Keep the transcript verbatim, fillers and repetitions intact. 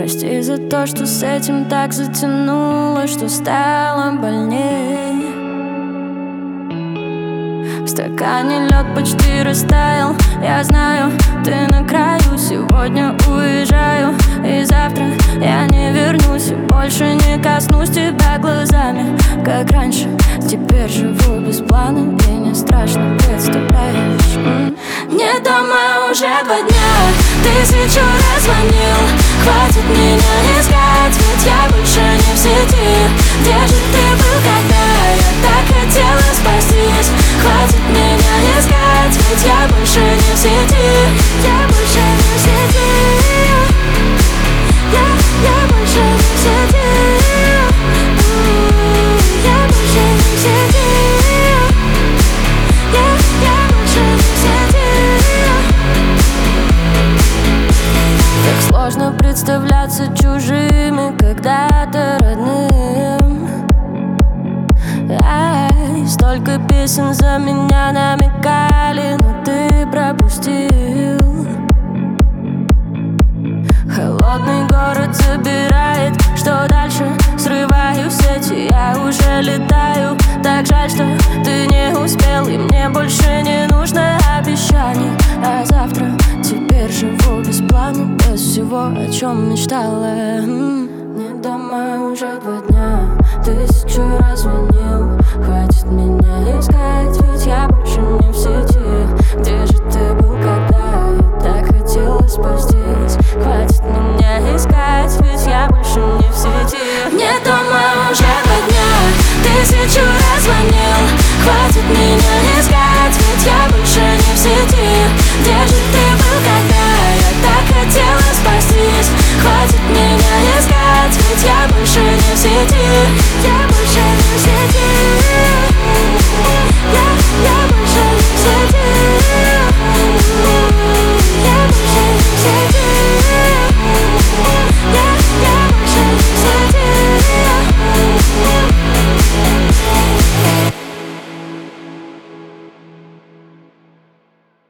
Прости за то, что с этим так затянуло, что стало больней. В стакане лед почти растаял. Я знаю, ты на краю. Сегодня уезжаю, и завтра я не вернусь. И больше не коснусь тебя глазами, как раньше. Теперь живу без плана, и не страшно, представляешь? М-м. Не дома уже два дня, тысячу раз звонил. Хватит меня искать, ведь я больше не в сети. Где же ты был, когда я так хотела спастись? Хватит меня искать, ведь я больше не в сети. Я больше не в сети. Я, я больше не в сети. Я больше не в сети. Я, я больше не в сети. Так сложно представляться чужими, когда-то родным. Ай, столько песен за меня намекали, но ты пропустил. Холодный город забирает, что дальше? Срываю сети, я уже летаю. Так жаль, что ты не успел, и мне больше не нужно обещаний. А завтра теперь живу без плана, без всего, о чем мечтала. М-м. Не дома уже два дня, тысячу раз звонил. Хватит меня искать, ведь я больше не в сети. Где же ты был, когда я так хотела спастись? Хватит меня искать, ведь я больше не в сети. Не дома